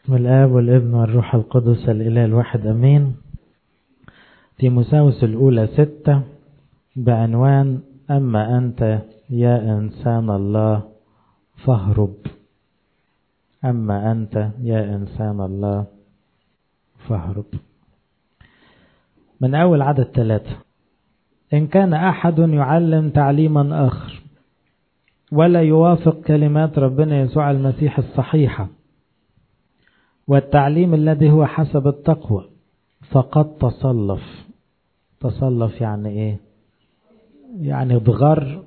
بسم الآب والابن والروح القدس الإله الواحد أمين. تيموثاوس الأولى 6 بعنوان أما أنت يا إنسان الله فاهرب. أما أنت يا إنسان الله فاهرب. من أول عدد 3: إن كان أحد يعلم تعليما آخر ولا يوافق كلمات ربنا يسوع المسيح الصحيحة والتعليم الذي هو حسب التقوى فقد تصلف يعني إيه؟ يعني ضغر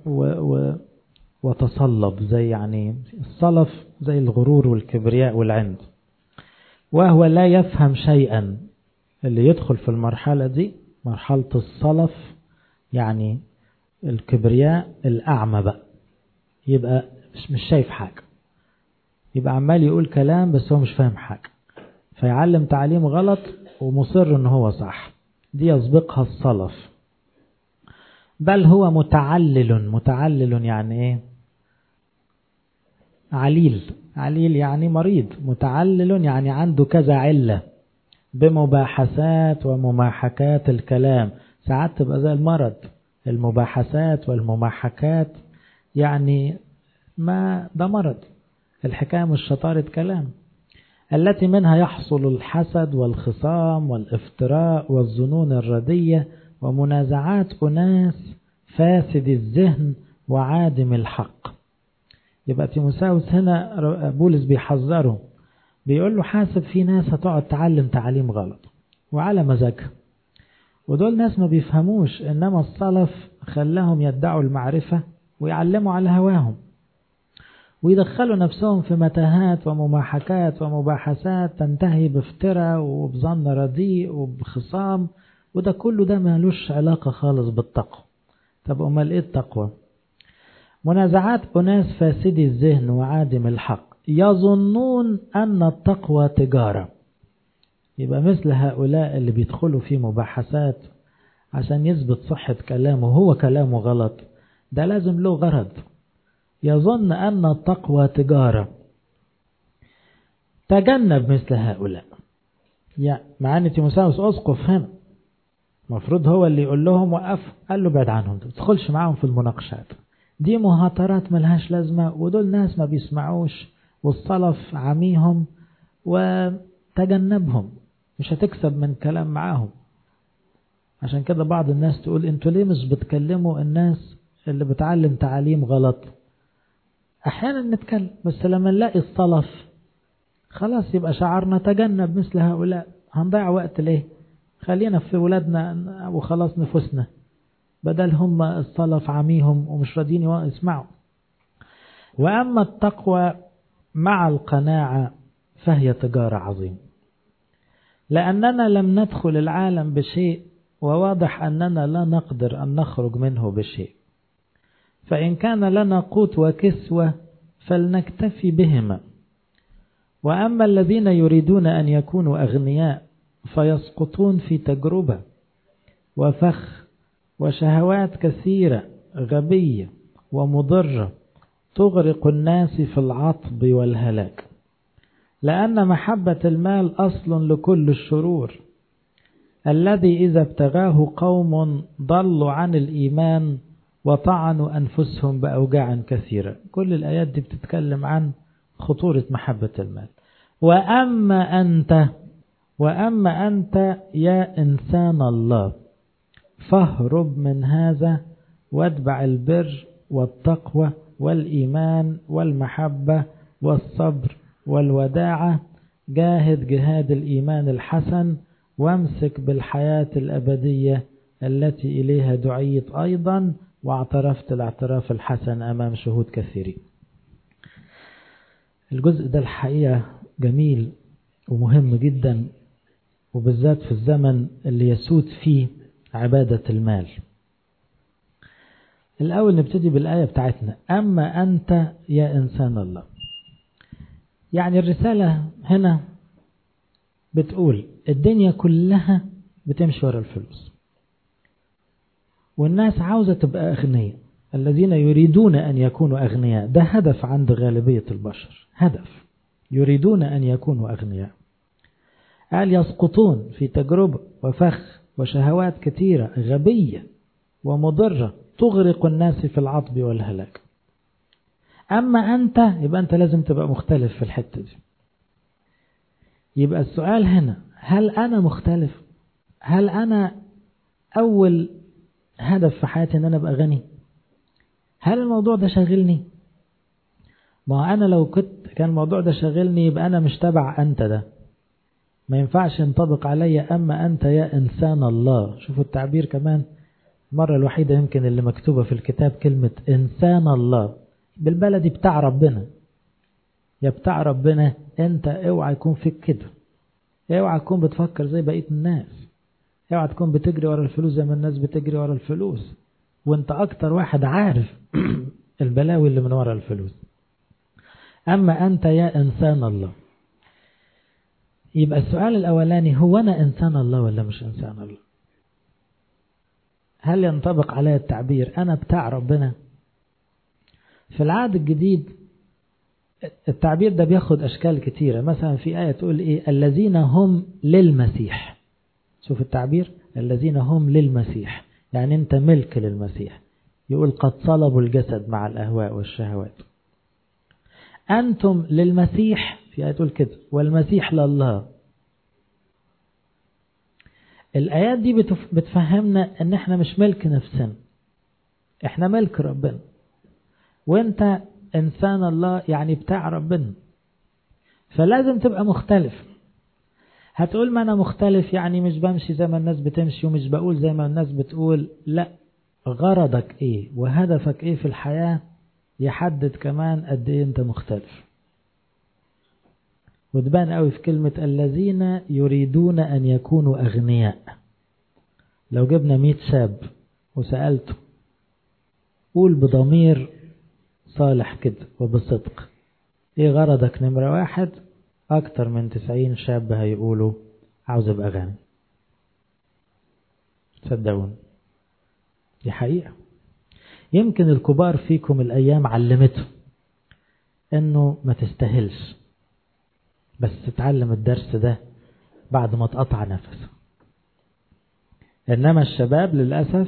وتصلب، زي يعني الصلف زي الغرور والكبرياء والعند، وهو لا يفهم شيئا. اللي يدخل في المرحلة دي مرحلة الصلف، يعني الكبرياء الأعمى بقى، يبقى مش شايف حاجة، يبقى عمال يقول كلام بس هو مش فاهم حاجة، فيعلم تعليم غلط ومصر ان هو صح. دي يسبقها الصلف. بل هو متعلل يعني ايه؟ عليل يعني مريض. متعلل يعني عنده كذا علة بمباحثات ومماحكات الكلام. ساعات تبقى زي المرض، المباحثات والمماحكات، يعني ما ده مرض. الحكاية مش شطارة كلام، التي منها يحصل الحسد والخصام والافتراء والظنون الردية ومنازعات أناس فاسد الذهن وعادم الحق. يبقى تيموثاوس هنا بولس بيحذره، بيقول له حاسب في ناس هتقعد تعلم تعليم غلط وعلى مزاجها، ودول ناس ما بيفهموش، إنما الصلف خلاهم يدعوا المعرفة ويعلموا على هواهم ويدخلوا نفسهم في متاهات ومماحكات ومباحثات تنتهي بافتراء وبظن رديء وبخصام، وده كله ده مالوش علاقة خالص بالتقوى. طب أمال إيه التقوى؟ منازعات أناس فاسدي الذهن وعادم الحق يظنون أن التقوى تجارة. يبقى مثل هؤلاء اللي بيدخلوا في مباحثات عشان يثبت صحة كلامه، هو كلامه غلط، ده لازم له غرض. يظن أن التقوى تجارة. تجنب مثل هؤلاء. يعني مع أن تيموثاوس أسقف هنا مفروض هو اللي يقول لهم وقف، قال له بعد عنهم، تدخلش معهم في المناقشات دي، مهاترات ملهاش لازمة، ودول ناس ما بيسمعوش والصلف عميهم، وتجنبهم، مش هتكسب من كلام معاهم. عشان كده بعض الناس تقول انتوا ليه مش بتكلموا الناس اللي بتعلم تعاليم غلط؟ احيانا نتكلم، بس لما نلاقي الصلف خلاص يبقى شعرنا تجنب مثل هؤلاء. هنضيع وقت ليه؟ خلينا في ولادنا وخلاص نفسنا، بدل هم الصلف عميهم ومش راضيين يسمعوا. وأما التقوى مع القناعة فهي تجارة عظيمة، لأننا لم ندخل العالم بشيء، وواضح أننا لا نقدر أن نخرج منه بشيء. فإن كان لنا قوت وكسوة فلنكتفي بهما. وأما الذين يريدون أن يكونوا أغنياء فيسقطون في تجربة وفخ وشهوات كثيرة غبية ومضرة تغرق الناس في العطب والهلاك. لأن محبة المال أصل لكل الشرور، الذي إذا ابتغاه قوم ضلوا عن الإيمان وطعنوا أنفسهم بأوجاع كثيرة. كل الآيات دي بتتكلم عن خطورة محبة المال. وأما أنت يا إنسان الله فاهرب من هذا واتبع البر والتقوى والإيمان والمحبة والصبر والوداعة. جاهد جهاد الإيمان الحسن وامسك بالحياة الأبدية التي إليها دعيت أيضا واعترفت الاعتراف الحسن أمام شهود كثيرين. الجزء ده الحقيقة جميل ومهم جدا، وبالذات في الزمن اللي يسود فيه عبادة المال. الأول نبتدي بالآية بتاعتنا، أما أنت يا إنسان الله. يعني الرسالة هنا بتقول الدنيا كلها بتمشي ورا الفلوس، والناس عاوزة تبقى أغنياء، الذين يريدون أن يكونوا أغنياء، ده هدف عند غالبية البشر، هدف. يريدون أن يكونوا أغنياء. قال يسقطون في تجربة وفخ وشهوات كثيرة غبية ومضرة تغرق الناس في العطب والهلاك. أما أنت يبقى أنت لازم تبقى مختلف في الحتة دي. يبقى السؤال هنا، هل أنا مختلف؟ هل أنا أول هدف في حياتي أن أنا أبقى غني؟ هل الموضوع ده شاغلني؟ ما أنا لو كان الموضوع ده شاغلني يبقى أنا مش تبع أنت ده، ما ينفعش ينطبق علي أما أنت يا إنسان الله. شوفوا التعبير كمان، المرة الوحيدة يمكن اللي مكتوبة في الكتاب كلمة إنسان الله، بالبلدي بتاع ربنا. يا بتاع ربنا أنت اوعى يكون فيك كده، اوعى تكون بتفكر زي بقية الناس، اوعى تكون بتجري ورا الفلوس زي ما الناس بتجري ورا الفلوس، وانت أكتر واحد عارف البلاوي اللي من ورا الفلوس. أما أنت يا إنسان الله. يبقى السؤال الأولاني، هو أنا إنسان الله ولا مش إنسان الله؟ هل ينطبق علي التعبير أنا بتاع ربنا؟ في العهد الجديد التعبير ده بياخد أشكال كتيرة. مثلا في آية تقول إيه؟ الذين هم للمسيح. شوف التعبير، الذين هم للمسيح، يعني أنت ملك للمسيح. يقول قد صلبوا الجسد مع الأهواء والشهوات. أنتم للمسيح، في آية تقول كده، والمسيح لله. الآيات دي بتفهمنا أن احنا مش ملك نفسنا، احنا ملك ربنا، وانت إنسان الله يعني بتاع ربنا، فلازم تبقى مختلف. هتقول ما أنا مختلف يعني مش بمشي زي ما الناس بتمشي ومش بقول زي ما الناس بتقول. لا، غرضك إيه وهدفك إيه في الحياة يحدد كمان قد إيه أنت مختلف. وتبان قوي في كلمة الذين يريدون أن يكونوا أغنياء. لو جبنا 100 شاب وسألته قول بضمير صالح كده وبصدق ايه غرضك نمرة 1، اكتر من 90 شاب هيقولوا عاوز ابقى غني. صدقوني دي حقيقة. يمكن الكبار فيكم الايام علمته انه ما تستاهلش، بس تتعلم الدرس ده بعد ما تقطع نفسه. انما الشباب للأسف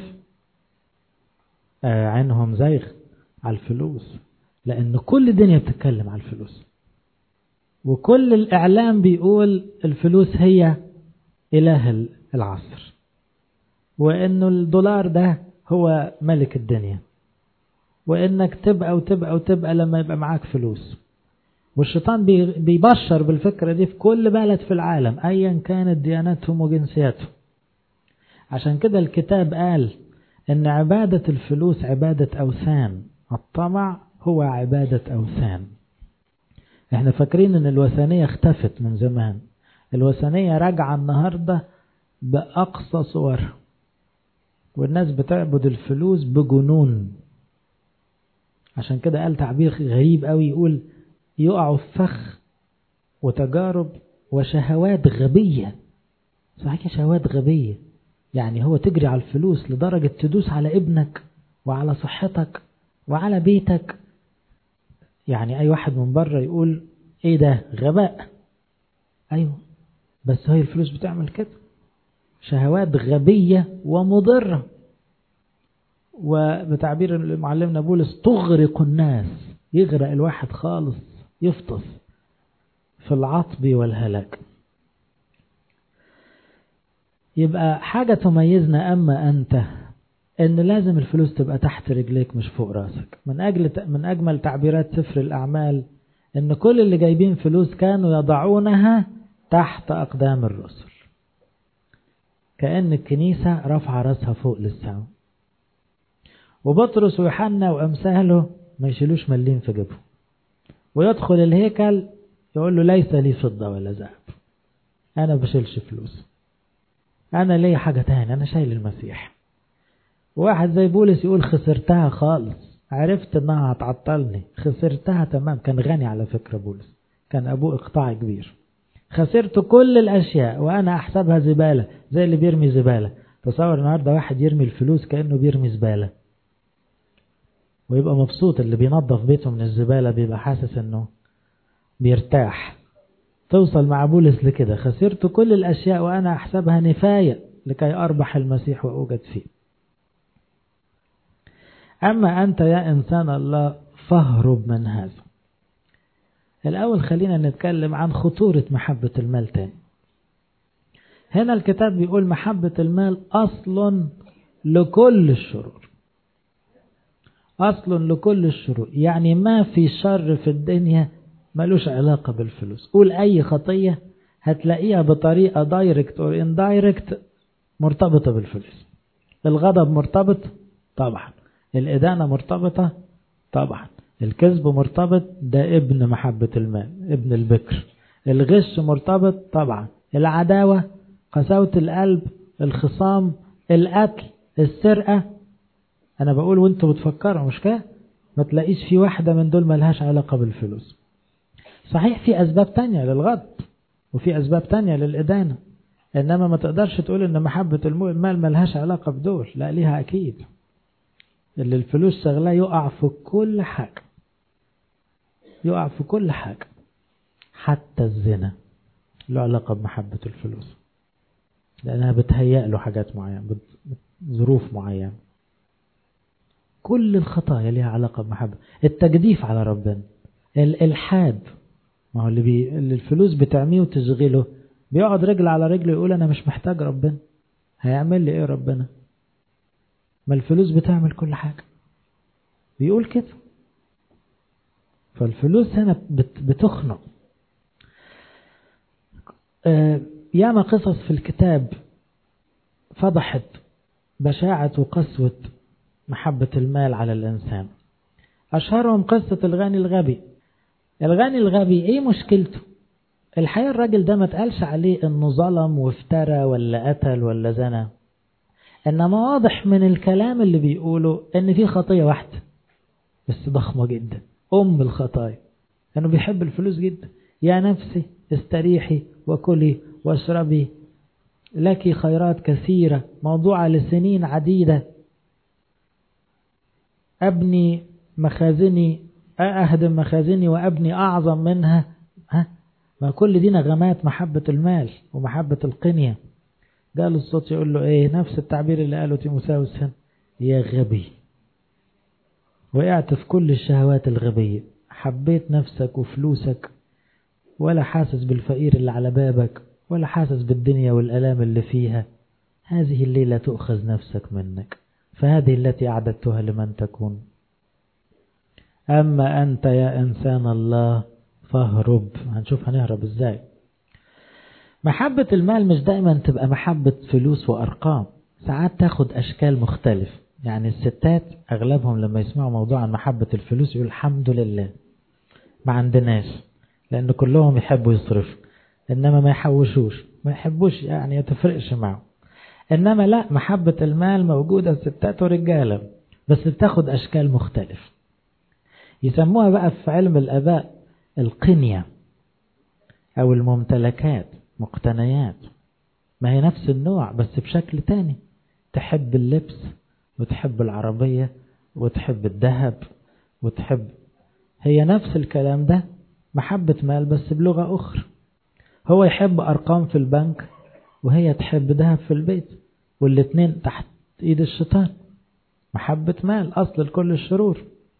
عينهم زيغ على الفلوس، لأن كل الدنيا بتتكلم على الفلوس، وكل الإعلام بيقول الفلوس هي إله العصر، وإنه الدولار ده هو ملك الدنيا، وإنك تبقى وتبقى وتبقى لما يبقى معاك فلوس. والشيطان بيبشر بالفكرة دي في كل بلد في العالم أيا كانت دياناتهم وجنسياتهم. عشان كده الكتاب قال إن عبادة الفلوس عبادة أوثان، الطمع هو عبادة أوثان. احنا فاكرين ان الوثنية اختفت من زمان، الوثنية راجعة النهاردة بأقصى صورها، والناس بتعبد الفلوس بجنون. عشان كده قال تعبير غريب قوي، يقول يقعوا في فخ وتجارب وشهوات غبية. صحيح شهوات غبية، يعني هو تجري على الفلوس لدرجة تدوس على ابنك وعلى صحتك وعلى بيتك. يعني أي واحد من بره يقول إيه ده غباء. أيوه، بس هي الفلوس بتعمل كده، شهوات غبية ومضرة، وبتعبير المعلمنا بولس تغرق الناس، يغرق الواحد خالص، يفطس في العطب والهلاك. يبقى حاجة تميزنا أما أنت إن لازم الفلوس تبقى تحت رجليك مش فوق راسك. من أجمل تعبيرات سفر الأعمال إن كل اللي جايبين فلوس كانوا يضعونها تحت أقدام الرسل، كأن الكنيسة رفع راسها فوق للسماء. وبطرس ويوحنا وأمثاله ما يشيلوش مليم في جيبهم، ويدخل الهيكل يقول له ليس لي فضة ولا ذهب، أنا بشيلش فلوس، أنا لي حاجة تاني، أنا شايل المسيح. واحد زي بولس يقول خسرتها خالص، عرفت انها هتعطلني، خسرتها تمام. كان غني على فكرة بولس، كان ابوه اقطاع كبير. خسرت كل الاشياء وانا احسبها زبالة، زي اللي بيرمي زبالة. تصور النهاردة واحد يرمي الفلوس كأنه بيرمي زبالة ويبقى مبسوط. اللي بينظف بيته من الزبالة بيبقى حاسس انه بيرتاح. توصل مع بولس لكده: خسرت كل الأشياء وأنا أحسبها نفاية لكي أربح المسيح وأوجد فيه. أما أنت يا إنسان الله فاهرب من هذا. الأول خلينا نتكلم عن خطورة محبة المال تاني. هنا الكتاب بيقول محبة المال أصل لكل الشرور. أصل لكل الشرور، يعني ما في شر في الدنيا ملوش علاقة بالفلوس. قول أي خطية هتلاقيها بطريقة دايركت أو اندايركت مرتبطة بالفلوس. الغضب مرتبط طبعا، الإدانة مرتبطة طبعا، الكذب مرتبط، ده ابن محبة المال، ابن البكر. الغش مرتبط طبعا، العداوة، قساوة القلب، الخصام، القتل، السرقة. أنا بقول وانتوا بتفكروا مش كده؟ ما تلاقيش في واحدة من دول ملهاش علاقة بالفلوس. صحيح في أسباب تانية للغضب وفي أسباب تانية للإدانة، إنما ما تقدرش تقول إن محبة المال ملهاش علاقة بدول، لا ليها أكيد. اللي الفلوس شغلاه يقع في كل حاجة، يقع في كل حاجة، حتى الزنا له علاقة بمحبة الفلوس، لأنها بتهيأ له حاجات معينة، ظروف معينة. كل الخطايا لها علاقة بمحبة. التجديف على ربنا، الإلحاد، ما هو اللي الفلوس بتعميه وتشغله بيقعد رجل على رجل يقول أنا مش محتاج ربنا، هيعمل لي إيه ربنا؟ ما الفلوس بتعمل كل حاجة، بيقول كده. فالفلوس هنا بتخنق. ياما قصص في الكتاب فضحت بشاعة وقسوة محبة المال على الإنسان. أشهرهم قصة الغني الغبي. الغني الغبي إيه مشكلته؟ الحقيقة الراجل ده ما تقالش عليه إنه ظلم وافترى ولا قتل ولا زنا، إنما واضح من الكلام اللي بيقوله إن في خطية واحدة بس ضخمة جدا، أم الخطايا، إنه بيحب الفلوس جدا. يا نفسي استريحي وكلي واشربي لك خيرات كثيرة موضوعة لسنين عديدة، أبني مخازني، أهدم مخازني وأبني أعظم منها. ما كل دي نغمات محبة المال ومحبة القنية. قال الصوت يقول له إيه؟ نفس التعبير اللي قاله تيموثاوس هنا: يا غبي وقعت في كل الشهوات الغبية، حبيت نفسك وفلوسك ولا حاسس بالفقير اللي على بابك ولا حاسس بالدنيا والألام اللي فيها. هذه الليلة تؤخذ نفسك منك، فهذه التي أعددتها لمن تكون. أما أنت يا إنسان الله فاهرب. هنشوف هنهرب إزاي. محبة المال مش دائما تبقى محبة فلوس وأرقام، ساعات تاخد أشكال مختلف. يعني الستات أغلبهم لما يسمعوا موضوع عن محبة الفلوس يقول الحمد لله ما عندناش، لأن كلهم يحبوا يصرفوا، إنما ما يحوشوش، ما يحبوش يعني يتفرقش معه. إنما لا، محبة المال موجودة ستات ورجالة، بس بتاخد أشكال مختلف. يسموها بقى في علم الآباء القنية أو الممتلكات، مقتنيات. ما هي نفس النوع بس بشكل تاني. تحب اللبس وتحب العربية وتحب الذهب وتحب، هي نفس الكلام ده، محبة مال بس بلغة أخرى. هو يحب أرقام في البنك وهي تحب ذهب في البيت، والاتنين تحت إيد الشيطان. محبة مال أصل لكل الشرور.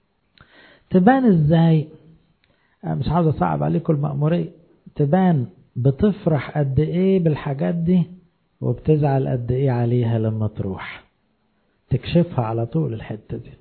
تبان إزاي؟ مش عاوز أصعب عليكم المأمورية. تبان بتفرح قد إيه بالحاجات دي وبتزعل قد إيه عليها لما تروح. تكشفها على طول الحتة دي.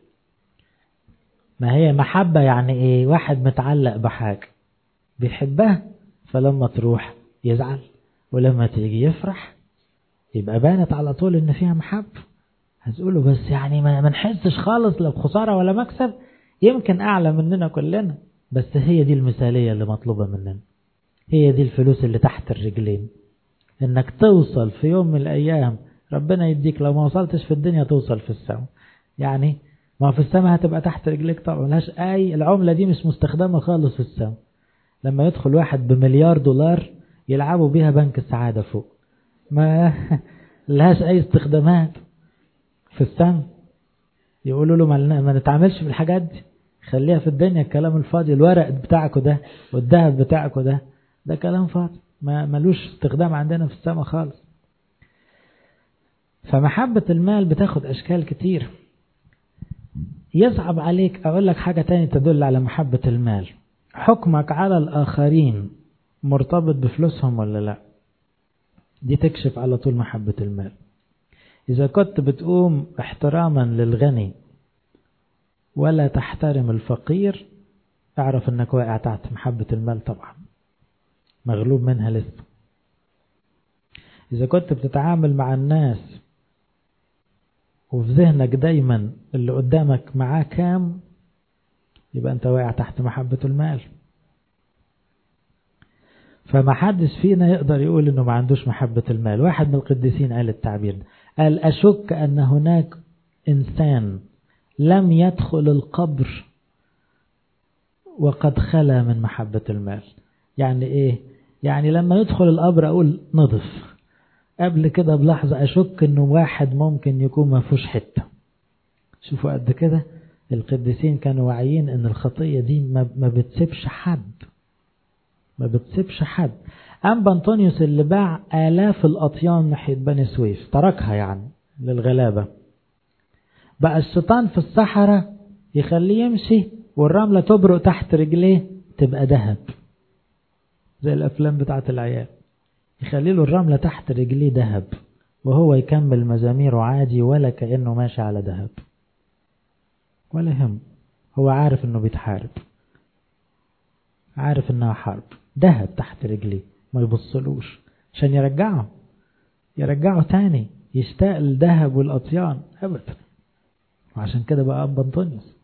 ما هي محبة يعني إيه؟ واحد متعلق بحاجة بيحبها، فلما تروح يزعل ولما تيجي يفرح. يبقى بانت على طول إن فيها محبة. هتقولوا بس يعني ما نحسش خالص لو خسارة ولا مكسب، يمكن أعلى مننا كلنا، بس هي دي المثالية اللي مطلوبة مننا. هي دي الفلوس اللي تحت الرجلين، انك توصل في يوم من الايام ربنا يديك. لو ما وصلتش في الدنيا توصل في السماء. يعني ما في السماء هتبقى تحت رجليك طبعا، ملهاش اي، العملة دي مش مستخدمة خالص في السماء. لما يدخل واحد بمليار دولار يلعبوا بيها بنك السعادة فوق، ما لهاش اي استخدامات في السماء. يقولوا له ما نتعاملش بالحاجات دي، خليها في الدنيا الكلام الفاضي، الورق بتاعكوا ده والذهب بتاعكوا ده كلام فاضي ما ملوش استخدام عندنا في السماء خالص. فمحبة المال بتاخد أشكال كتير. يصعب عليك أقول لك حاجة تاني تدل على محبة المال، حكمك على الآخرين مرتبط بفلوسهم ولا لا؟ دي تكشف على طول محبة المال. إذا كنت بتقوم احتراما للغني ولا تحترم الفقير، اعرف انك واقع تحت محبة المال طبعا، مغلوب منها لسه. إذا كنت بتتعامل مع الناس وفي ذهنك دايما اللي قدامك معاه كام، يبقى انت واقع تحت محبة المال. فما حدش فينا يقدر يقول انه ما عندوش محبة المال. واحد من القديسين قال التعبير ده، قال أشك أن هناك إنسان لم يدخل القبر وقد خلا من محبة المال. يعني إيه؟ يعني لما يدخل القبر أقول نضف، قبل كده بلحظة أشك أنه واحد ممكن يكون ما فيهوش حتة. شوفوا قد كده القديسين كانوا واعيين أن الخطية دي ما بتسيبش حد، ما بتسيبش حد. أنبا أنطونيوس اللي باع آلاف الأطيان ناحية بني سويف، تركها يعني للغلابة، بقى الشيطان في الصحراء يخليه يمشي والرملة تبرق تحت رجليه تبقى ذهب، زي الأفلام بتاعت العيال، يخلي له الرملة تحت رجليه ذهب وهو يكمل مزاميره عادي ولا كأنه ماشي على ذهب، ولا يهم. هو عارف انه بيتحارب، عارف انها حرب، ذهب تحت رجليه، ما يبصلوش عشان يرجعه تاني، يشتاق للذهب والأطيان أبدا. وعشان كده بقى أنبا أنطونيوس.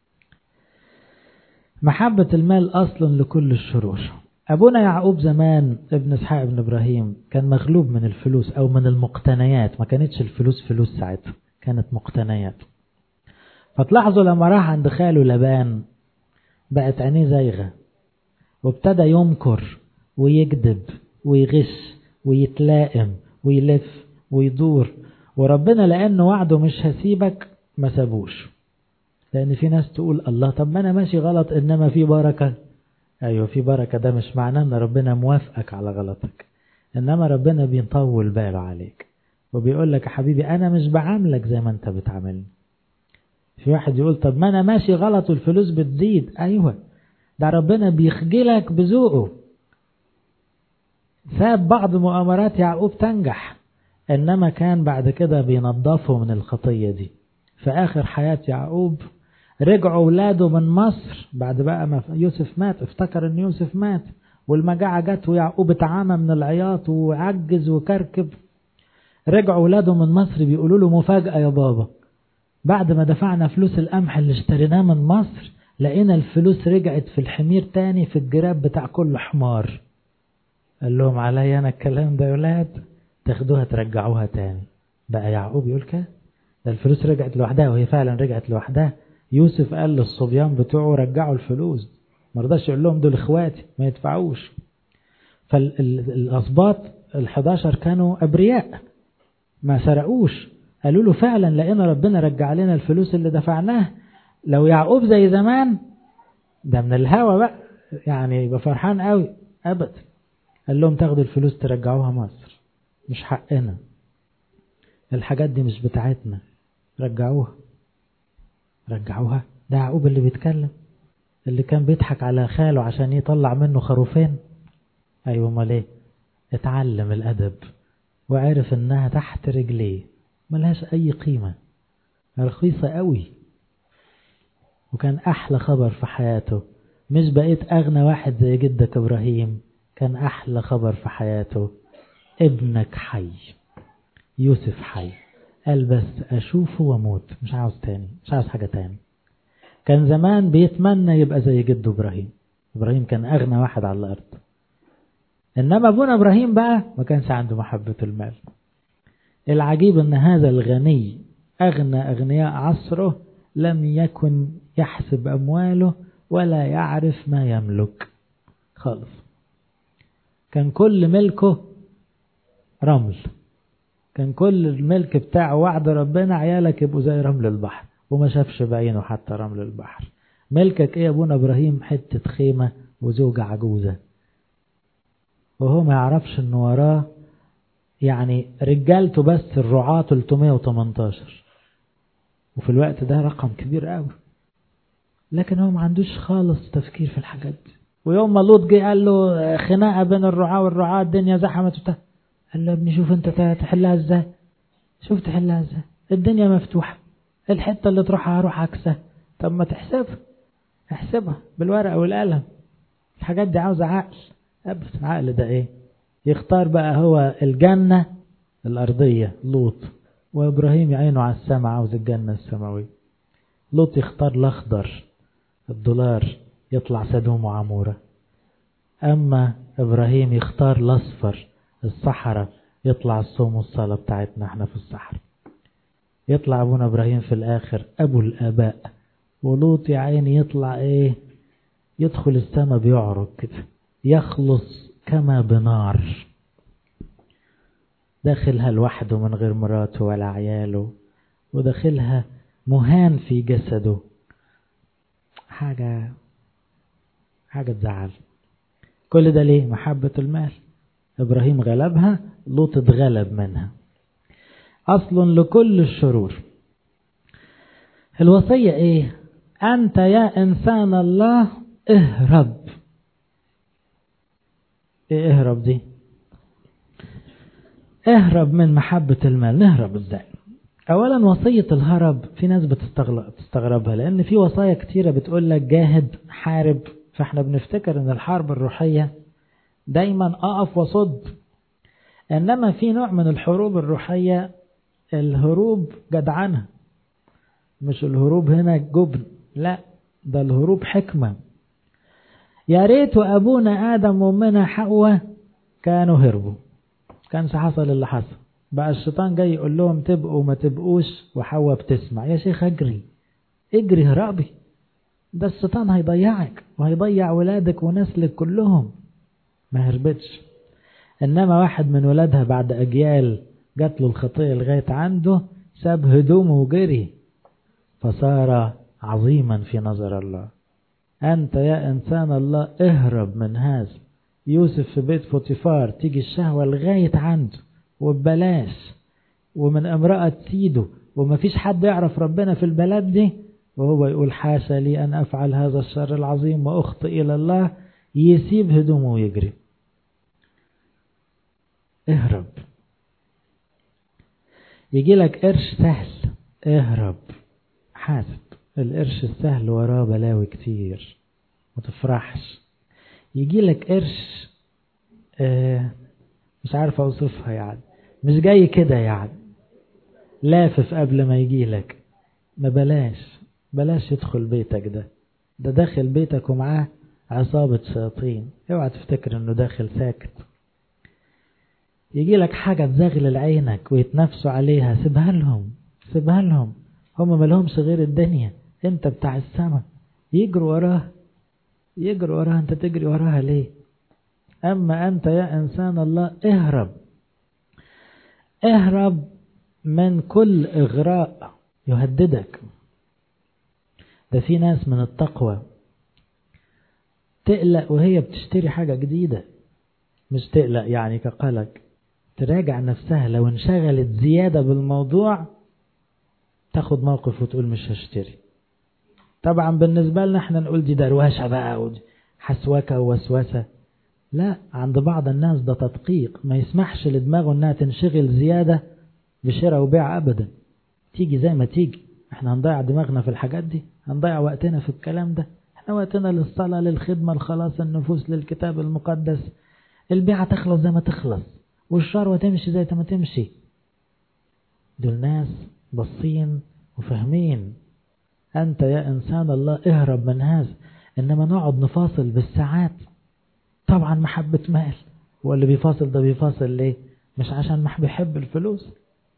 محبة المال أصل لكل الشرور. أبونا يعقوب زمان ابن إسحاق ابن إبراهيم كان مغلوب من الفلوس أو من المقتنيات، ما كانتش الفلوس فلوس ساعتها، كانت مقتنيات. فتلاحظوا لما راح عند خاله لبان بقت عينيه زايغة، وابتدى يمكر ويكذب ويغش ويتلائم ويلف ويدور، وربنا لأنه وعده مش هسيبك ما سابوش. لأن في ناس تقول الله طب ما أنا ماشي غلط إنما في بركة. أيوة في بركة، ده مش معناه أن ربنا موافقك على غلطك، إنما ربنا بيطول باله عليك وبيقول لك يا حبيبي أنا مش بعاملك زي ما أنت بتعاملني. في واحد يقول طب ما أنا ماشي غلط والفلوس بتزيد. أيوة ده ربنا بيخجلك بذوقه. ساب بعض مؤامرات يعقوب تنجح، إنما كان بعد كده بينظفه من الخطية دي. في آخر حياة يعقوب رجعوا ولاده من مصر بعد بقى ما يوسف مات، افتكر ان يوسف مات والمجاعة جت ويعقوب اتعامى من العياط وعجز وكركب. رجعوا ولاده من مصر بيقولوا له مفاجأة يا بابا، بعد ما دفعنا فلوس القمح اللي اشتريناه من مصر لقينا الفلوس رجعت في الحمير تاني في الجراب بتاع كل حمار. قال لهم عليا انا الكلام ده يا ولاد، تاخدوها ترجعوها تاني. بقى يعقوب يقول كده، ده الفلوس رجعت لوحدها، وهي فعلا رجعت لوحدها. يوسف قال للصبيان بتوعه رجعوا الفلوس، ما رضاش يقول لهم دول اخواتي ما يدفعوش. فالأسباط 11 كانوا أبرياء ما سرقوش، قالوا له فعلا لقينا ربنا رجع لنا الفلوس اللي دفعناه. لو يعقوب زي زمان ده من الهوى بقى يعني يبقى فرحان قوي، أبدا. قال لهم تاخدوا الفلوس ترجعوها مصر، مش حقنا، الحاجات دي مش بتاعتنا، رجعوها. ده يعقوب اللي بيتكلم، اللي كان بيضحك على خاله عشان يطلع منه خروفين. ايوه امال ايه؟ اتعلم الادب وعرف انها تحت رجليه ملهاش اي قيمة، رخيصة قوي. وكان احلى خبر في حياته، مش بقيت اغنى واحد زي جدك ابراهيم، كان احلى خبر في حياته ابنك حي، يوسف حي. قال بس اشوفه واموت، مش عاوز تاني، مش عاوز حاجة تاني. كان زمان بيتمنى يبقى زي جده إبراهيم. إبراهيم كان أغنى واحد على الأرض، إنما أبونا إبراهيم بقى ما كانش عنده محبة المال. العجيب أن هذا الغني أغنى أغنياء عصره لم يكن يحسب أمواله ولا يعرف ما يملك خالص. كان كل ملكه رمل، كان كل الملك بتاعه وعد ربنا عيالك يبقوا زي رمل البحر، وما شافش بعينه حتى رمل البحر. ملكك ايه يا ابونا ابراهيم؟ حتة خيمة وزوجة عجوزة. وهو ما يعرفش ان وراه يعني رجالته بس الرعاة 318، وفي الوقت ده رقم كبير قوي، لكن هو ما عندوش خالص تفكير في الحاجات دي. ويوم ما لوط جه قال له خناقة بين الرعاة والرعاة، الدنيا زحمت وبتاع، قال له يا ابني شوف انت تحلها ازاي، شوف تحلها ازاي، الدنيا مفتوحة، الحتة اللي تروحها هروح عكسها. طب ما تحسبها، احسبها بالورقة والقلم. الحاجات دي عاوزة عقل. ابدا عقل ده ايه؟ يختار بقى هو الجنة الأرضية لوط، وإبراهيم يعينه على السماء عاوز الجنة السماوية. لوط يختار الأخضر الدولار يطلع سدوم وعمورة، أما إبراهيم يختار الأصفر الصحراء يطلع الصوم والصلاة بتاعتنا احنا في الصحراء. يطلع أبونا إبراهيم في الآخر أبو الآباء، ولوط يا عيني يطلع إيه؟ يدخل السماء بيعرج كده، يخلص كما بنار، داخلها لوحده من غير مراته ولا عياله، وداخلها مهان في جسده. حاجة تزعل. كل ده ليه؟ محبة المال. إبراهيم غلبها، لوط اتغلب منها. أصل لكل الشرور. الوصية ايه؟ أنت يا إنسان الله اهرب. ايه اهرب دي؟ اهرب من محبة المال. نهرب ازاي؟ اولا وصية الهرب في ناس بتستغربها، لان في وصايا كتيرة بتقول لك جاهد حارب، فاحنا بنفتكر ان الحرب الروحية دايما اقف وصد، انما في نوع من الحروب الروحية الهروب جدعنة، مش الهروب هنا جبن، لا ده الهروب حكمة. يا ريت ابونا ادم وامنا حواء كانوا هربوا، كان حصل اللي حصل. بقى الشيطان جاي يقول لهم تبقوا ما تبقوش، وحواء بتسمع. يا شيخ اجري هربي، ده الشيطان هيضيعك وهيضيع ولادك ونسلك كلهم. ما هربتش، انما واحد من ولادها بعد اجيال جات له الخطية لغاية عنده، ساب هدومه وجري، فصار عظيما في نظر الله. أنت يا إنسان الله اهرب من هذا. يوسف في بيت فوتيفار تيجي الشهوة لغاية عنده وببلاش، ومن امرأة سيده، وما فيش حد يعرف ربنا في البلد دي، وهو يقول حاشا لي أن أفعل هذا الشر العظيم وأخطئ إلى الله، يسيب هدومه ويجري. اهرب. يجي لك قرش سهل، اهرب، حاسب. القرش السهل وراه بلاوي كتير، ما تفرحش. يجي لك قرش مش عارف اوصفها، يعني مش جاي كده، يعني لافف قبل ما يجي لك. ما بلاش يدخل بيتك، ده داخل بيتك ومعاه عصابة شياطين، اوعى تفتكر انه داخل ساكت. يجي لك حاجة تزغلل عينك ويتنافسوا عليها، سيبها لهم، هم ملهمش غير الدنيا، انت بتاع السما. يجروا وراها، انت تجري وراها ليه؟ اما انت يا انسان الله اهرب من كل اغراء يهددك. ده في ناس من التقوى تقلق وهي بتشتري حاجة جديدة، مش تقلق يعني كقلق، تراجع نفسها لو انشغلت زيادة بالموضوع تاخد موقف وتقول مش هشتري. طبعا بالنسبة لنا احنا نقول دي درواشة بقى، حسوكة ووسوسة. لا، عند بعض الناس ده تدقيق، ما يسمحش لدماغه انها تنشغل زيادة بشراء وبيع ابدا. تيجي زي ما تيجي، احنا هنضيع دماغنا في الحاجات دي، هنضيع وقتنا في الكلام ده. احنا وقتنا للصلاة، للخدمة، لخلاص النفوس، للكتاب المقدس. البيعة تخلص زي ما تخلص، والشروة تمشي زي ما تمشي. دول ناس بصين وفهمين. أنت يا إنسان الله اهرب من هذا. إنما نقعد نفاصل بالساعات، طبعا محبة مال. واللي بيفاصل ده بيفاصل ليه؟ مش عشان بيحب الفلوس.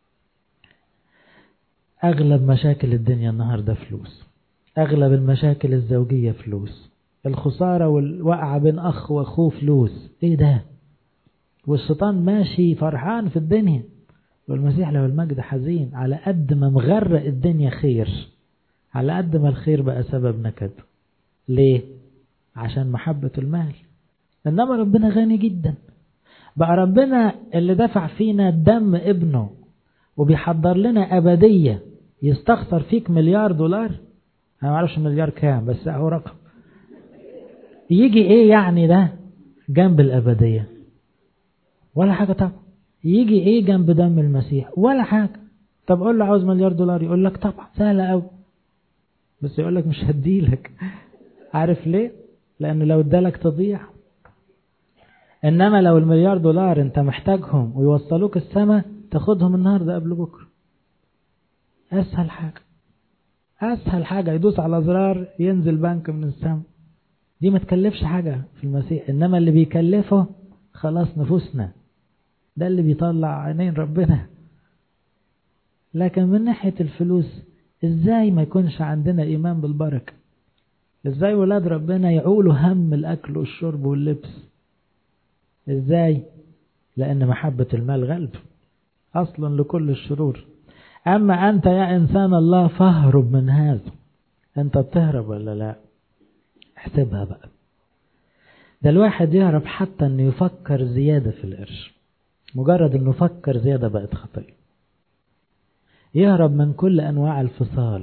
أغلب مشاكل الدنيا النهاردة فلوس، أغلب المشاكل الزوجية فلوس، الخسارة والوقعة بين أخ وأخوه فلوس. إيه ده؟ والشيطان ماشي فرحان في الدنيا، والمسيح له المجد حزين. على قد ما مغرق الدنيا خير، على قد ما الخير بقى سبب نكد. ليه؟ عشان محبة المال. إنما ربنا غني جدا. بقى ربنا اللي دفع فينا دم ابنه وبيحضر لنا أبدية، يستخسر فيك $1,000,000. أنا ما أعرفش مليار كام، بس هو رقم. يجي إيه يعني ده جنب الأبدية؟ ولا حاجة طبعا. يجي إيه جنب دم المسيح؟ ولا حاجة. طب قول له عاوز $1,000,000، يقول لك طبعا سهلة أوي، بس يقول لك مش هديلك. عارف ليه؟ لأنه لو ادالك تضيع. إنما لو $1,000,000 أنت محتاجهم ويوصلوك السماء، تاخدهم النهاردة قبل بكرة. أسهل حاجة، أسهل حاجة. يدوس على زرار ينزل بنك من السماء. دي ما تكلفش حاجة في المسيح. إنما اللي بيكلفه خلاص نفوسنا، ده اللي بيطلع عينين ربنا. لكن من ناحية الفلوس، إزاي ما يكونش عندنا إيمان بالبركة؟ إزاي ولاد ربنا يعولوا هم الأكل والشرب واللبس؟ إزاي؟ لأن محبة المال غلب أصلا لكل الشرور. أما أنت يا إنسان الله فاهرب من هذا. أنت بتهرب ولا لا؟ احسبها بقى. ده الواحد يهرب حتى أنه يفكر زيادة في القرش. مجرد أنه يفكر زيادة بقت خطية. يهرب من كل أنواع الفصال.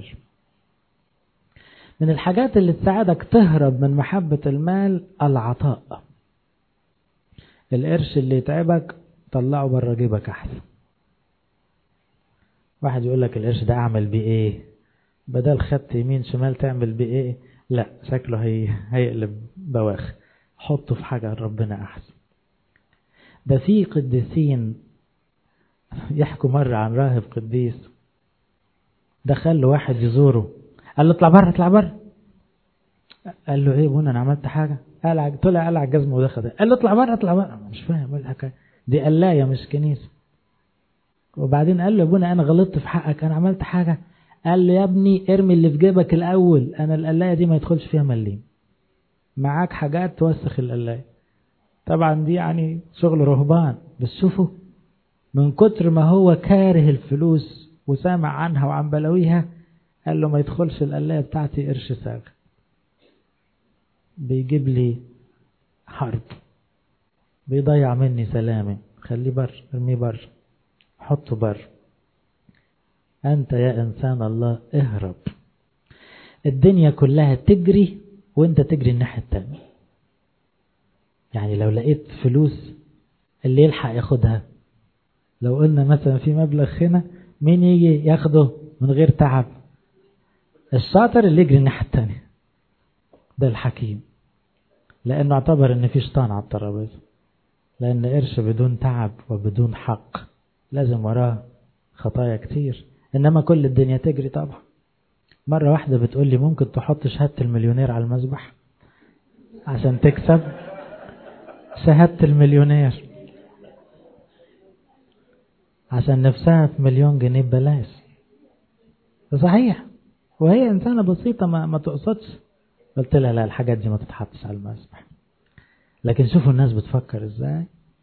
من الحاجات اللي تساعدك تهرب من محبة المال العطاء. القرش اللي يتعبك طلعه بره جيبك أحسن. واحد يقول لك القرش ده أعمل بيه إيه؟ بدل خدت يمين شمال تعمل بيه إيه؟ لا، شكله هيقلب بواخ. حطه في حاجة ربنا أحسن. ده في قديسين يحكوا مرة عن راهب قديس دخل له واحد يزوره، قال له اطلع بره اطلع بره. قال له ايه بونا انا عملت حاجة؟ طلع قلع جزمه ودخل. قال له اطلع بره اطلع بره. مش فاهم ايه الحكاية دي، قلاية مش كنيسة. وبعدين قال له يا بونا انا غلطت في حقك، انا عملت حاجة. قال له يا ابني ارمي اللي في جيبك الاول، انا القلاية دي ما يدخلش فيها مليم. معاك حاجات توسخ القلاية. طبعا دي يعني شغل رهبان. بس شوفوا من كتر ما هو كاره الفلوس وسامع عنها وعن بلاويها، قال له ما يدخلش القلاية بتاعتي قرش ساغ، بيجيب لي حرب، بيضيع مني سلامي. خليه بر، ارميه بر، حطه بر. أنت يا إنسان الله اهرب. الدنيا كلها تجري وانت تجري الناحية التانية. يعني لو لقيت فلوس اللي يلحق ياخدها. لو قلنا مثلا في مبلغ هنا، مين يجي ياخده من غير تعب؟ الشاطر اللي يجري الناحية التانية، ده الحكيم. لأنه اعتبر ان في شيطان على الترابيزة. لأن قرش بدون تعب وبدون حق لازم وراه خطايا كتير. إنما كل الدنيا تجري طبعا. مرة واحدة بتقول لي ممكن تحط شهادة المليونير على المذبح عشان تكسب شهادة المليونير، عشان نفسها في $1,000,000 ببلاش. صحيح. وهي إنسانة بسيطة ما تقصدش. قلت لها لا، الحاجات دي ما تتحطش على المذبح. لكن شوفوا الناس بتفكر ازاي.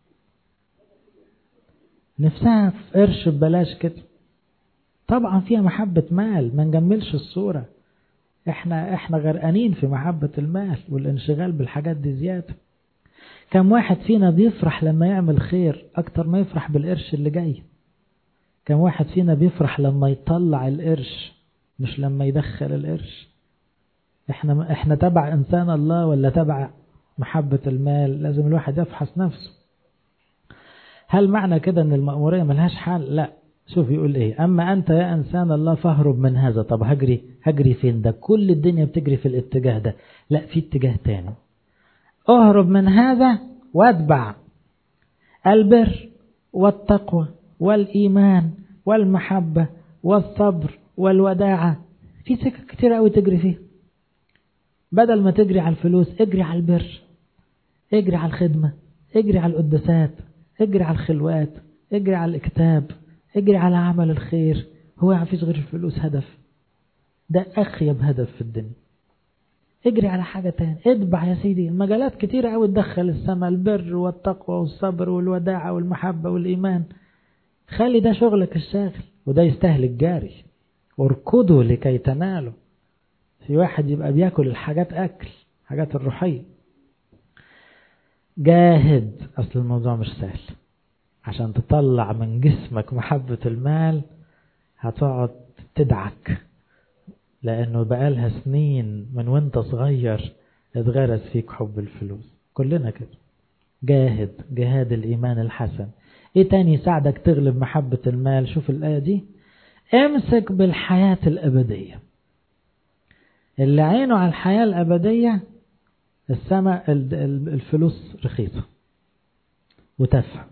نفسها في قرش ببلاش كده. طبعا فيها محبة مال، ما نجملش الصورة. احنا غرقانين في محبة المال والانشغال بالحاجات دي زيادة. كم واحد فينا بيفرح لما يعمل خير اكتر ما يفرح بالقرش اللي جاي؟ كم واحد فينا بيفرح لما يطلع القرش مش لما يدخل القرش؟ احنا تبع انسان الله ولا تبع محبة المال؟ لازم الواحد يفحص نفسه. هل معنى كده ان المأمورية ملهاش حل؟ لا. شوف يقول ايه: اما انت يا انسان الله فاهرب من هذا. طب هجري فين؟ ده كل الدنيا بتجري في الاتجاه ده. لا، في اتجاه تاني. اهرب من هذا واتبع البر والتقوى والإيمان والمحبة والصبر والوداعة. في سكة كتير قوي تجري فيه. بدل ما تجري على الفلوس اجري على البر، اجري على الخدمة، اجري على القداسات، اجري على الخلوات، اجري على الكتاب، اجري على عمل الخير. هو عفيش غير الفلوس هدف؟ ده أخيب هدف في الدنيا. اجري على حاجة تاني. اتبع يا سيدي المجالات كتيرة قوي تدخل السماء: البر والتقوى والصبر والوداعة والمحبة والإيمان. خلي ده شغلك الشاغل، وده يستهلك جاري. اركضوا لكي تنالوا. في واحد يبقى بياكل الحاجات أكل، حاجات الروحية. جاهد، أصل الموضوع مش سهل. عشان تطلع من جسمك محبة المال هتقعد تدعك، لأنه بقالها سنين من وانت صغير اتغرس فيك حب الفلوس. كلنا كده. جاهد، جهاد الإيمان الحسن. ايه تاني يساعدك تغلب محبة المال؟ شوف الآية دي، امسك بالحياة الأبدية. اللي عينه على الحياة الأبدية السماء الفلوس رخيصة وتافهة.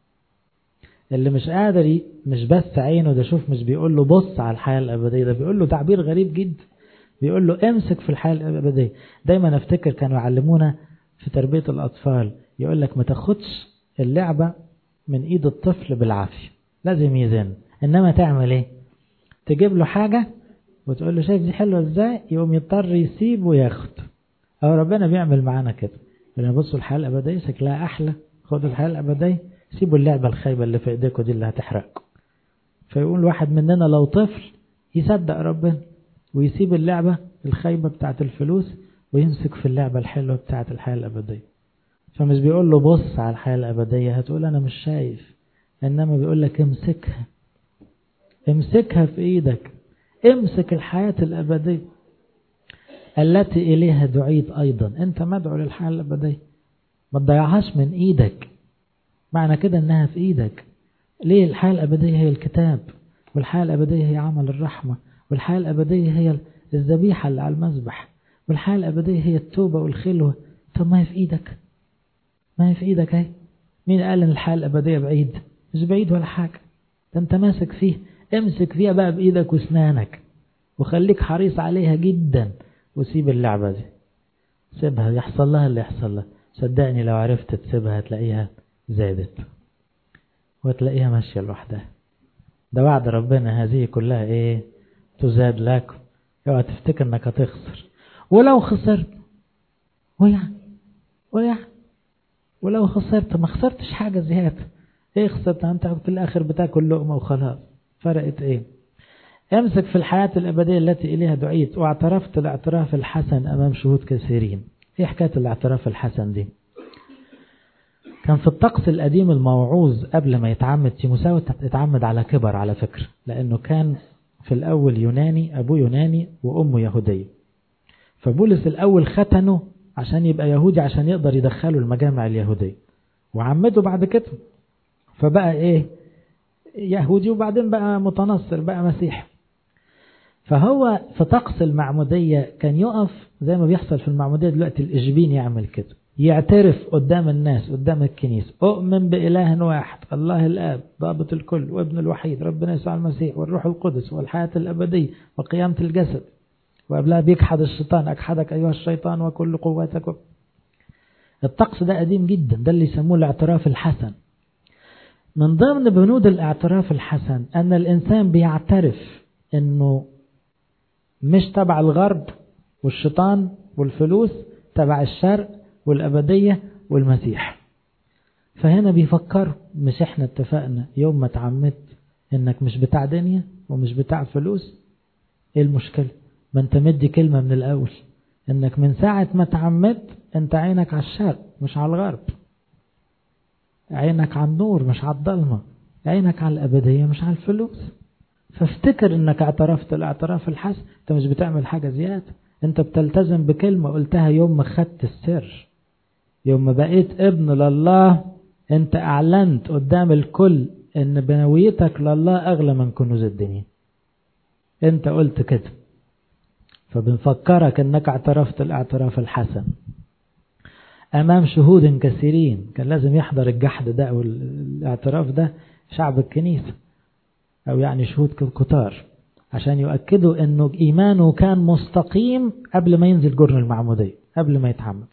اللي مش قادر مش بس عينه ده، شوف مش بيقول له بص على الحياة الأبدية، ده بيقول له تعبير غريب جدا، بيقول له امسك في الحياة الأبدية. دايما افتكر كانوا يعلمونا في تربية الأطفال، يقول لك ما تاخدش اللعبة من ايد الطفل بالعافية، لازم يزن. انما تعمل ايه؟ تجيب له حاجة وتقول له شايف دي حلوة ازاي، يقوم يضطر يسيب وياخد. او ربنا بيعمل معانا كده، لما بصوا الحياة الأبدية شكلها احلى، خدوا الحياة الأبدية، سيبوا اللعبة الخايبة اللي في ايديكم دي اللي هتحرقكم. فيقول واحد مننا لو طفل يصدق ربنا ويسيب اللعبة الخايبة بتاعت الفلوس ويمسك في اللعبة الحلوة بتاعت الحياة الأبدية. فمش بيقول له بص على الحياة الأبدية، هتقول أنا مش شايف، إنما بيقول لك امسكها، امسكها في إيدك، امسك الحياة الأبدية التي إليها دعيت أيضا. أنت مدعو للحياة الأبدية، ما تضيعهاش من إيدك. معنى كده إنها في إيدك. ليه؟ الحياة الأبدية هي الكتاب، والحياة الأبدية هي عمل الرحمة، والحياة الأبدية هي الذبيحة اللي على المذبح، والحياة الأبدية هي التوبة والخلوة. طب ما هي في إيدك، ما هي في إيدك اهي. مين قال إن الحياة الأبدية بعيد؟ مش بعيد ولا حاجة، ده أنت ماسك فيه. امسك فيها بقى بإيدك واسنانك وخليك حريص عليها جدا، وسيب اللعبة دي، سيبها يحصل لها اللي يحصل لها. صدقني لو عرفت تسيبها هتلاقيها زادت وتلاقيها ماشية لوحدها. ده وعد ربنا، هذه كلها ايه؟ تزاد لك. اوعى تفتكر انك هتخسر، ولو خسرت ولو خسرت ما خسرتش حاجة زيادة. ايه خسرت؟ انت في الاخر بتاكل لقمة وخلاص، فرقت ايه؟ امسك في الحياة الأبدية التي إليها دعيت، واعترفت الاعتراف الحسن أمام شهود كثيرين. ايه حكاية الاعتراف الحسن دي؟ كان في الطقس القديم الموعوظ قبل ما يتعمد تيموثاوس اتعمد على كبر على فكرة، لأنه كان في الأول يوناني، أبوه يوناني وأمه يهودية. فبولس الأول ختنه عشان يبقى يهودي عشان يقدر يدخله المجامع اليهودية، وعمده بعد كده فبقى ايه؟ يهودي، وبعدين بقى متنصر، بقى مسيح. فهو في طقس المعمودية كان يقف زي ما بيحصل في المعمودية دلوقتي، الإشبين يعمل كده، يعترف قدام الناس قدام الكنيسة، أؤمن بإله واحد الله الآب ضابط الكل وابن الوحيد ربنا يسوع المسيح والروح القدس والحياة الأبدية وقيامة الجسد، وقبلها بيجحد الشيطان، أجحدك أيها الشيطان وكل قوتك. الطقس ده قديم جدا، ده اللي يسموه الاعتراف الحسن. من ضمن بنود الاعتراف الحسن أن الإنسان بيعترف أنه مش تبع الغرب والشيطان والفلوس، تبع الشرق والأبدية والمسيح. فهنا بيفكر، مش احنا اتفقنا يوم ما تعمدت انك مش بتاع دنيا ومش بتاع فلوس؟ ايه المشكلة؟ ما انت مدي كلمة من الأول انك من ساعة ما تعمدت انت عينك على الشرق مش على الغرب، عينك على النور مش على الظلمة، عينك على الأبدية مش على الفلوس. فافتكر انك اعترفت الاعتراف الحسن، انت مش بتعمل حاجة زيادة، انت بتلتزم بكلمة قلتها يوم ما خدت السر، يوم ما بقيت ابن لله. انت اعلنت قدام الكل ان بنويتك لله اغلى من كنوز الدنيا، انت قلت كده. فبنفكرك انك اعترفت الاعتراف الحسن امام شهود كثيرين. كان لازم يحضر الجحد ده او الاعتراف ده شعب الكنيسة، او يعني شهود كتار، عشان يؤكدوا انه ايمانه كان مستقيم قبل ما ينزل جرن المعمودية، قبل ما يتعمد.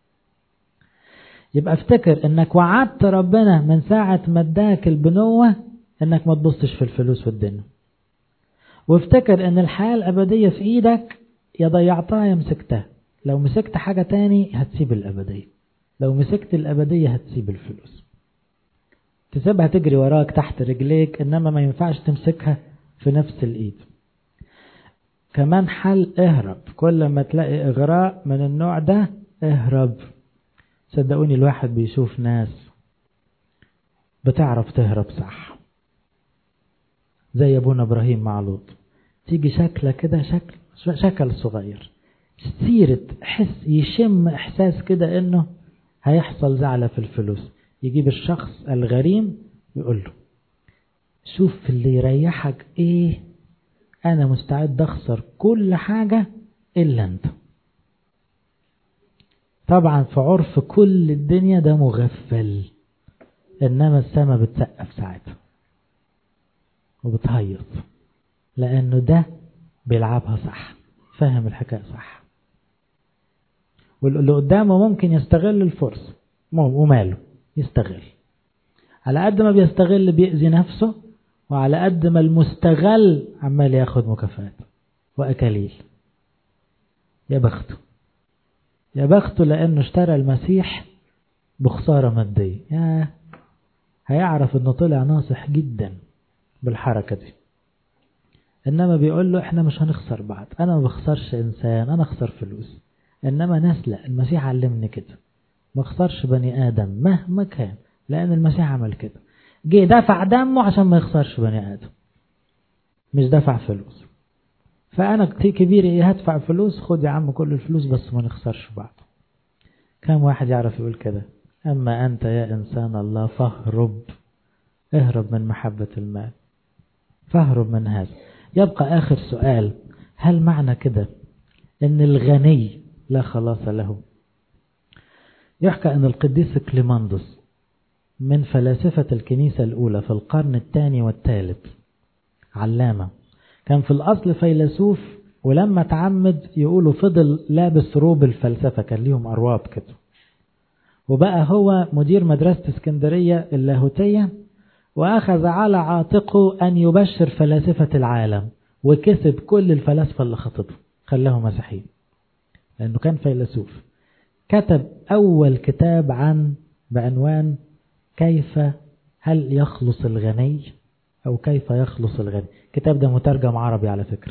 يبقى افتكر انك وعدت ربنا من ساعة ما اداك البنوة انك ما تبصش في الفلوس والدنيا، وافتكر ان الحياة الابدية في ايدك، يا ضيعتها يا مسكتها. لو مسكت حاجة تاني هتسيب الابدية، لو مسكت الابدية هتسيب الفلوس. تسيبها تجري وراك تحت رجليك، انما ما ينفعش تمسكها في نفس الايد. كمان حل اهرب، كل ما تلاقي اغراء من النوع ده اهرب. صدقوني الواحد بيشوف ناس بتعرف تهرب صح، زي ابونا ابراهيم مع لوط. تيجي شكله كده شكل صغير، سيرة حس، يشم احساس كده انه هيحصل زعلة في الفلوس، يجيب الشخص الغريم يقول له شوف اللي يريحك ايه، انا مستعد اخسر كل حاجة الا انت. طبعا في عرف كل الدنيا ده مغفل، انما السماء بتسقف ساعتها وبتهيص، لانه ده بيلعبها صح، فاهم الحكاية صح، واللي قدامه ممكن يستغل الفرصة وماله يستغل. على قد ما بيستغل بيأذي نفسه، وعلى قد ما المستغل عمال ياخد مكافآت وأكاليل. يا بخته يا بخته، لأنه اشترى المسيح بخسارة مادية. هيعرف انه طلع ناصح جدا بالحركة دي. انما بيقول له احنا مش هنخسر بعض، انا ما بخسرش انسان، انا اخسر فلوس. انما ناس لا، المسيح علمني كده، ما اخسرش بني ادم مهما كان، لان المسيح عمل كده، جه دفع دمه عشان ما يخسرش بني ادم، مش دفع فلوس. فانا كبير ايه هدفع فلوس، خد يا عم كل الفلوس بس ما نخسرش بعض. كم واحد يعرف يقول كده؟ اما انت يا انسان الله فاهرب، اهرب من محبة المال، فاهرب من هذا. يبقى آخر سؤال، هل معنى كده ان الغني لا خلاص له؟ يحكى ان القديس كليماندس من فلاسفة الكنيسة الأولى في القرن الثاني والثالث، علامة، كان في الأصل فيلسوف، ولما تعمد يقولوا فضل لابس روب الفلسفة، كان ليهم أرواب كده، وبقى هو مدير مدرسة اسكندرية اللاهوتية، وأخذ على عاتقه أن يبشر فلاسفة العالم، وكسب كل الفلاسفة اللي خطبه خلاهم مسيحيين، لأنه كان فيلسوف. كتب أول كتاب بعنوان كيف هل يخلص الغني، أو كيف يخلص الغني. الكتاب ده مترجم عربي على فكرة.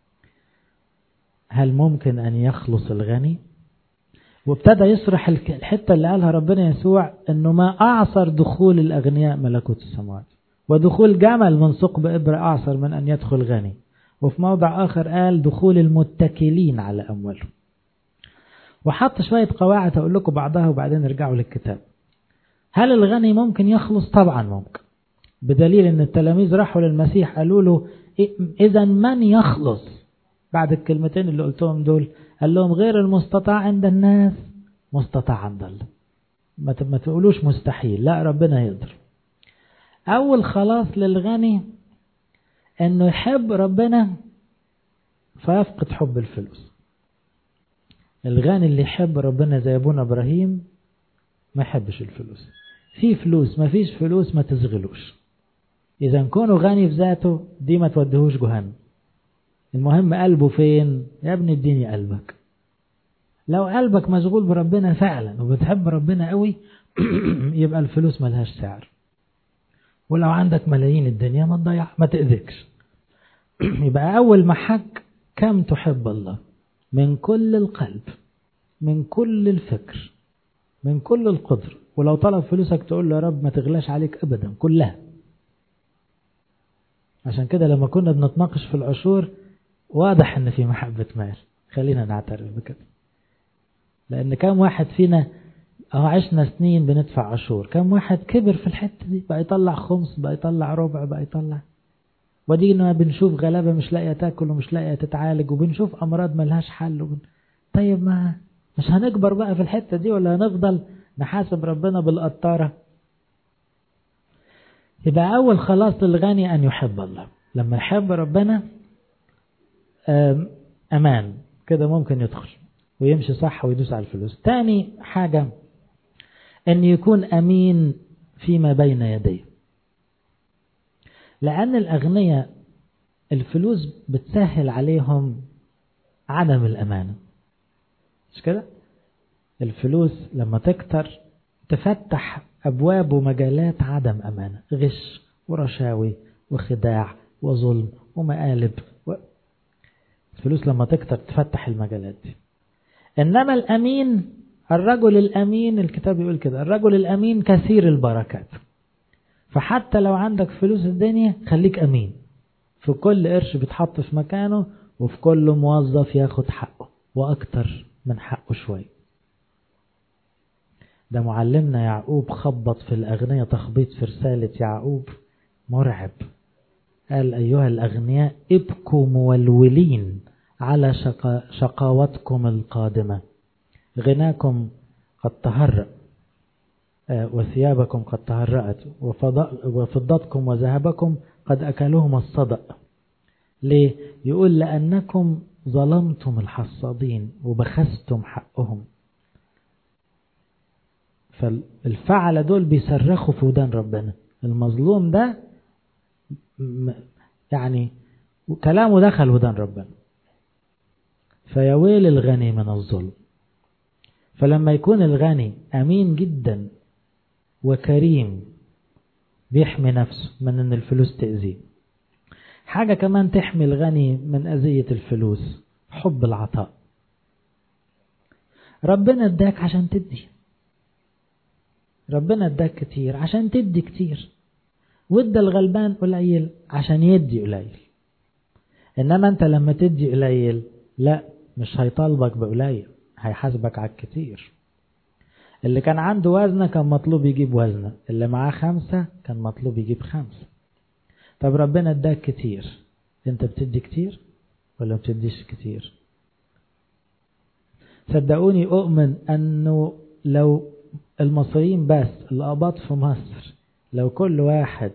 هل ممكن أن يخلص الغني؟ وابتدى يشرح الحتة اللي قالها ربنا يسوع، أنه ما أعصر دخول الأغنياء ملكوت السماوات، ودخول جمل من ثقب إبرة أعصر من أن يدخل غني. وفي موضع آخر قال دخول المتكلين على أموالهم. وحط شوية قواعد أقول لكم بعضها وبعدين نرجعوا للكتاب. هل الغني ممكن يخلص؟ طبعا ممكن، بدليل أن التلاميذ راحوا للمسيح قالوا له إذا من يخلص؟ بعد الكلمتين اللي قلتهم دول قال لهم غير المستطاع عند الناس مستطاع عند الله. ما تقولوش مستحيل، لا، ربنا يقدر. أول خلاص للغني أنه يحب ربنا فيفقد حب الفلوس. الغني اللي يحب ربنا زي أبونا إبراهيم ما يحبش الفلوس. في فلوس ما فيش فلوس ما تشغلوش. إذا كونه غني في ذاته دي ما تودهوش جهنم. المهم قلبه فين؟ يا ابني اديني قلبك. لو قلبك مشغول بربنا فعلا وبتحب ربنا قوي يبقى الفلوس ملهاش سعر. ولو عندك ملايين الدنيا ما تضيع، ما تأذكش. يبقى أول محك كم تحب الله من كل القلب، من كل الفكر، من كل القدر. ولو طلب فلوسك تقول له يا رب ما تغلاش عليك أبدا كلها. عشان كده لما كنا بنتناقش في العشور واضح ان في محبة مال، خلينا نعترف بكده. لان كم واحد فينا عشنا سنين بندفع عشور، كم واحد كبر في الحتة دي، بقى يطلع خمس، بقى يطلع ربع، بقى يطلع. ودينا بنشوف غلابة مش لاقية تاكل ومش لاقية تتعالج، وبنشوف امراض ملهاش حل طيب ما مش هنكبر بقى في الحتة دي، ولا هنفضل نحاسب ربنا بالقطارة؟ يبقى اول خلاص للغني ان يحب الله. لما يحب ربنا امان كده ممكن يدخل ويمشي صح ويدوس على الفلوس. تاني حاجة ان يكون امين فيما بين يديه. لان الاغنياء الفلوس بتسهل عليهم عدم الامانة، مش كده؟ الفلوس لما تكتر تفتح ابواب ومجالات عدم امانة، غش ورشاوي وخداع وظلم ومقالب الفلوس لما تكتر تفتح المجالات دي. إنما الأمين، الرجل الأمين، الكتاب يقول كده، الرجل الأمين كثير البركات. فحتى لو عندك فلوس الدنيا خليك أمين في كل قرش بيتحط في مكانه، وفي كل موظف ياخد حقه وأكتر من حقه شوية. ده معلمنا يعقوب خبط في الأغنياء تخبيط في رسالة يعقوب مرعب. قال أيها الأغنياء ابكوا مولولين على شقاوتكم القادمة، غناكم قد تهرأ وثيابكم قد تهرأت وفضتكم وذهبكم قد أكلهم الصدأ. ليه؟ يقول لأنكم ظلمتم الحصادين وبخستم حقهم. فالفعل دول بيصرخوا في ودان ربنا. المظلوم ده يعني كلامه دخل ودان ربنا. فيا ويل الغني من الظلم. فلما يكون الغني أمين جدا وكريم بيحمي نفسه من ان الفلوس تأذيه. حاجة كمان تحمي الغني من أذية الفلوس، حب العطاء. ربنا اداك عشان تدي، ربنا اداك كتير عشان تدي كتير، وادى الغلبان قليل عشان يدي قليل. انما انت لما تدي قليل لا، مش هيطالبك بقليل، هيحاسبك على الكتير. اللي كان عنده وزنة كان مطلوب يجيب وزنة، اللي معاه 5 كان مطلوب يجيب 5. طب ربنا اداك كتير، انت بتدي كتير ولا بتديش كتير؟ صدقوني أؤمن أنه لو المصريين بس الأقباط في مصر لو كل واحد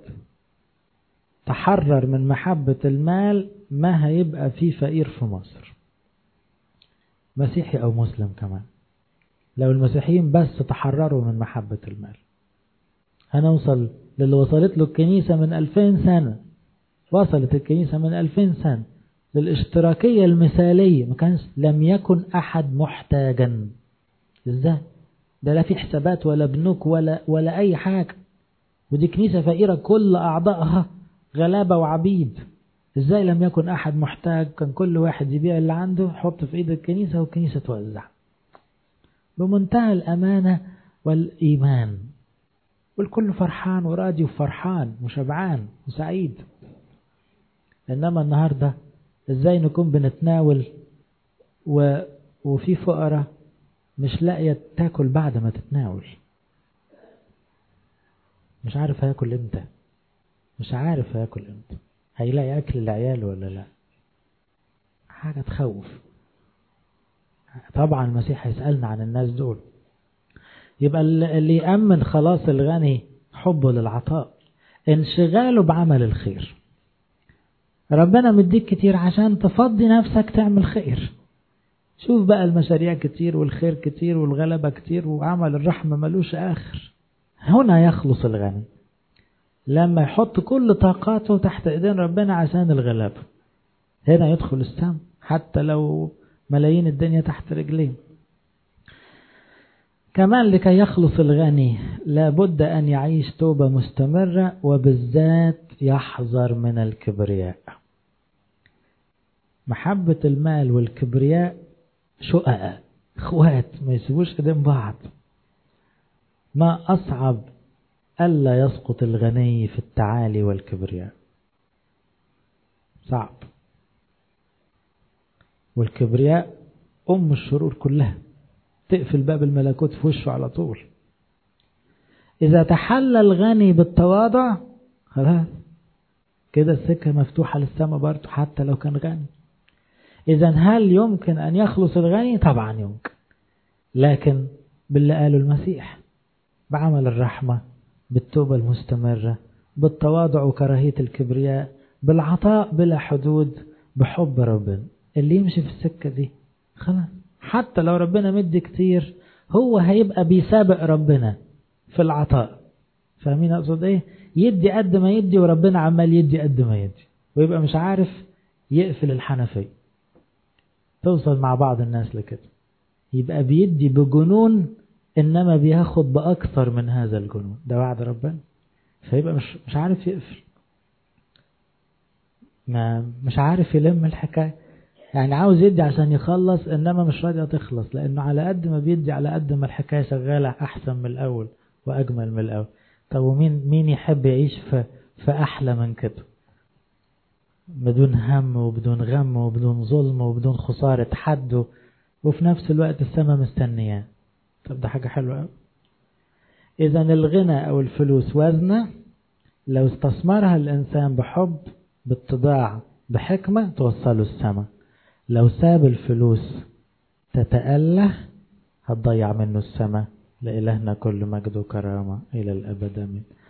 تحرر من محبة المال ما هيبقى فيه فقير في مصر، مسيحي أو مسلم كمان. لو المسيحيين بس تحرروا من محبة المال هنوصل للي وصلت له الكنيسة من 2000 سنة. وصلت الكنيسة من 2000 سنة للاشتراكية المثالية، ما كانش لم يكن أحد محتاجا. ازاي ده؟ لا في حسابات ولا بنوك ولا أي حاجة، ودي كنيسة فقيرة كل أعضائها غلابة وعبيد. ازاي لم يكن أحد محتاج؟ كان كل واحد يبيع اللي عنده يحط في ايد الكنيسة والكنيسة توزع بمنتهى الأمانة والإيمان، والكل فرحان وراضي وفرحان وشبعان وسعيد. إنما النهاردة ازاي نكون بنتناول وفي فقراء مش لاقية تاكل بعد ما تتناول، مش عارف هياكل امتى، مش عارف هياكل امتى، هيلاقي اكل لعياله ولا لا. حاجة تخوف. طبعا المسيح هيسألنا عن الناس دول. يبقى اللي يأمن خلاص الغني حبه للعطاء، انشغاله بعمل الخير. ربنا مديك كتير عشان تفضي نفسك تعمل خير. شوف بقى المشاريع كتير والخير كتير والغلبة كتير وعمل الرحمة ملوش آخر. هنا يخلص الغني لما يحط كل طاقاته تحت ايدين ربنا عشان الغلبة. هنا يدخل السم حتى لو ملايين الدنيا تحت رجليه. كمان لكي يخلص الغني لابد أن يعيش توبة مستمرة، وبالذات يحذر من الكبرياء. محبة المال والكبرياء شقق اخوات ما يسيبوش ايدين بعض. ما أصعب ألا يسقط الغني في التعالي والكبرياء، صعب. والكبرياء أم الشرور كلها، تقفل باب الملكوت في وشه على طول. إذا تحلى الغني بالتواضع خلاص كده السكة مفتوحة للسماء برضه حتى لو كان غني. إذا هل يمكن أن يخلص الغني؟ طبعا يمكن، لكن باللي قاله المسيح، بعمل الرحمة، بالتوبة المستمرة، بالتواضع وكراهية الكبرياء، بالعطاء بلا حدود، بحب ربنا. اللي يمشي في السكة دي خلاص حتى لو ربنا مدي كتير هو هيبقى بيسابق ربنا في العطاء. فاهمين أقصد إيه؟ يدي قد ما يدي وربنا عمال يدي قد ما يدي، ويبقى مش عارف يقفل الحنفية. توصل مع بعض الناس لكده، يبقى بيدي بجنون إنما بياخد بأكثر من هذا الجنون. ده وعد ربنا. فيبقى مش عارف يقفل، مش عارف يلم الحكاية. يعني عاوز يدي عشان يخلص، إنما مش راضية تخلص، لأنه على قد ما بيدي على قد ما الحكاية شغالة أحسن من الأول وأجمل من الأول. طب ومين يحب يعيش في أحلى من كده، بدون هم وبدون غم وبدون ظلم وبدون خسارة حد، وفي نفس الوقت السماء مستنياه؟ طب ده حاجة حلوة أوي. إذا الغنى أو الفلوس وزنة، لو استثمرها الإنسان بحب باتضاع بحكمة توصله السماء. لو ساب الفلوس تتأله هتضيع منه السماء. لإلهنا كل مجد وكرامة إلى الأبد آمين.